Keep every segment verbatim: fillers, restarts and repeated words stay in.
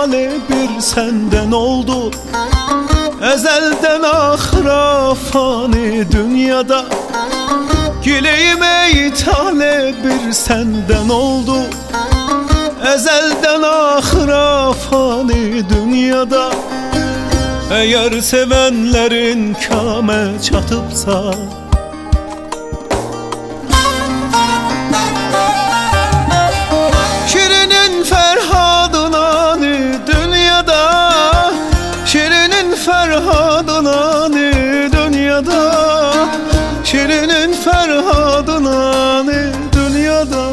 hali bir senden oldu. Ezelden ahıra fani dünyada, güleyim ey tale bir senden oldu. Ezelden ahıra fani dünyada, eğer sevenlerin kâme çatıpsa, Şirinin Ferhad'ına dünyada, Şirinin Ferhad'ına dünyada, Şirinin Ferhad'ına dünyada,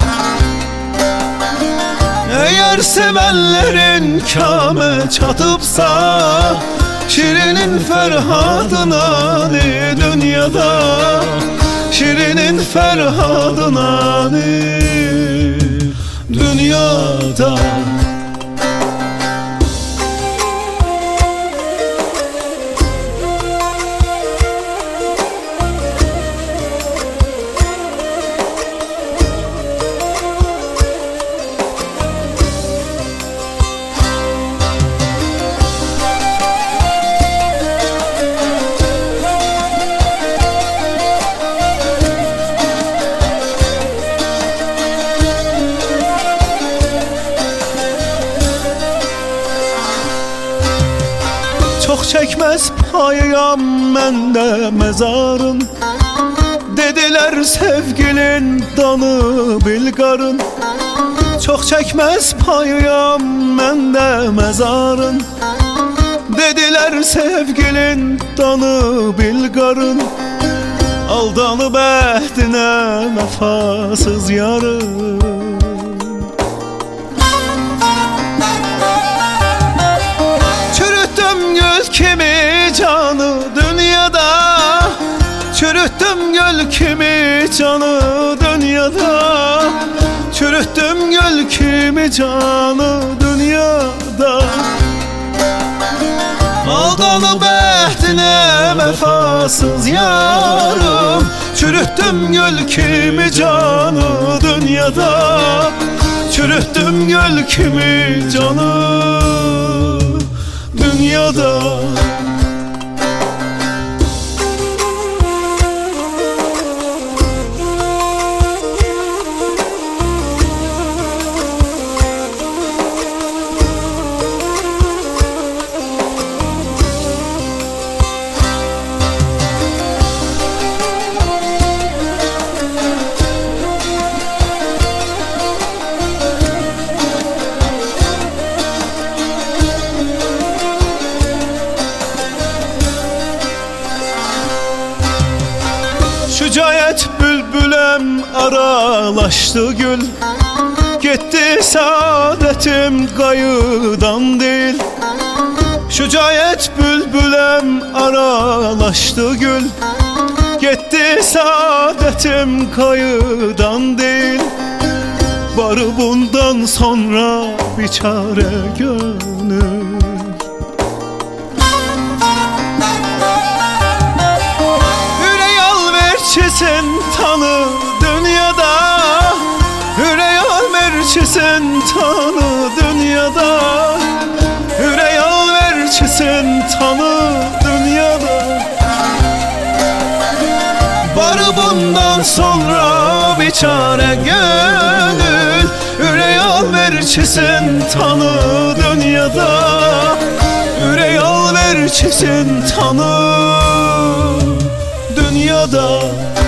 eğer sevenlerin kâme çatıpsa, Şirinin Ferhad'ına dünyada, Şirinin Ferhad'ına dünyada. Çok çekmez payam mende mezarın, dediler sevgilin danı bilgarın. Çok çekmez payam mende mezarın, dediler sevgilin danı bilgarın. Aldanıp ehdine vefasız yarın, kimi canı dünyada, çürüttüm göl kimi canı dünyada, çürüttüm göl kimi canı dünyada. Aldanıp ehdine vefasız yarım, çürüttüm göl kimi canı dünyada, çürüttüm göl kimi canı dünyada. Şücayet bülbülem aralaştı gül, gitti saadetim kayıdan değil. Şücayet bülbülem aralaştı gül, gitti saadetim kayıdan değil. Barı bundan sonra bir çare gönül, merçisin tanı dünyada, Hüreyal merçisin tanı dünyada, Hüreyal merçisin tanı dünyada. Barı bundan sonra bir çare gönül, Hüreyal merçisin tanı dünyada, Hüreyal merçisin tanı dünyada.